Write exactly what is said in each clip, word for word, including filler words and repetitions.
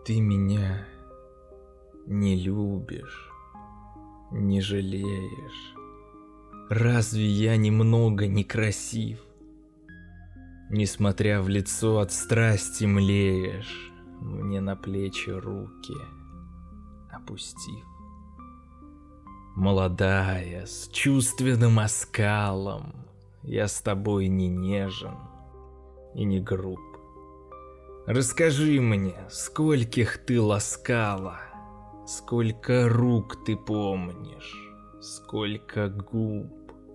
Ты меня не любишь, не жалеешь. Разве я немного некрасив? Несмотря в лицо от страсти млеешь, мне на плечи руки опустив. Молодая, с чувственным оскалом, я с тобой не нежен и не груб. Расскажи мне, скольких ты ласкала, сколько рук ты помнишь, сколько губ.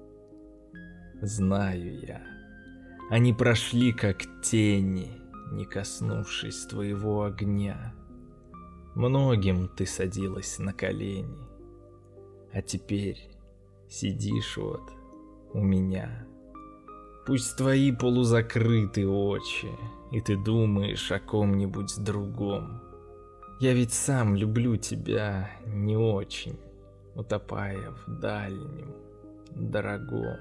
Знаю я, они прошли как тени, не коснувшись твоего огня. Многим ты садилась на колени, а теперь сидишь вот у меня. Пусть твои полузакрыты очи, и ты думаешь о ком-нибудь другом. Я ведь сам люблю тебя не очень, утопая в дальнем, дорогом.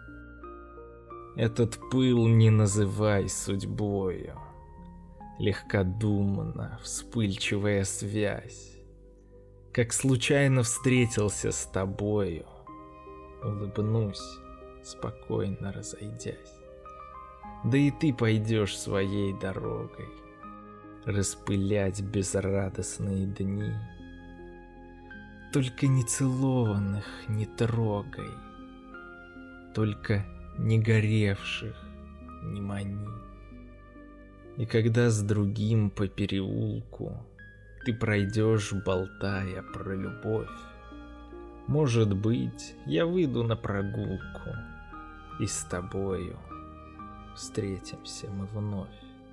Этот пыл не называй судьбою, легкодумно вспыльчивая связь. Как случайно встретился с тобою, улыбнусь, спокойно разойдясь. Да и ты пойдешь своей дорогой, распылять безрадостные дни. Только нецелованных не трогай, только не горевших не мани. И когда с другим по переулку ты пройдешь, болтая про любовь, может быть, я выйду на прогулку, и с тобою встретимся мы вновь.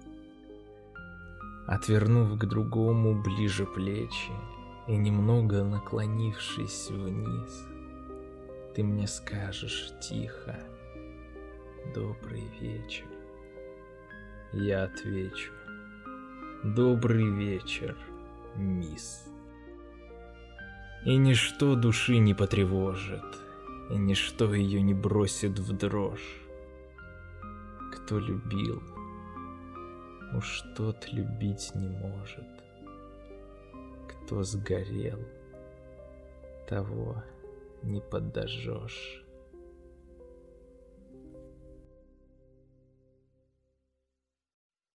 Отвернув к другому ближе плечи и немного наклонившись вниз, ты мне скажешь тихо: добрый вечер. Я отвечу: добрый вечер, мисс. И ничто души не потревожит, и ничто ее не бросит в дрожь. Кто любил, уж тот любить не может. Кто сгорел, того не подожжешь.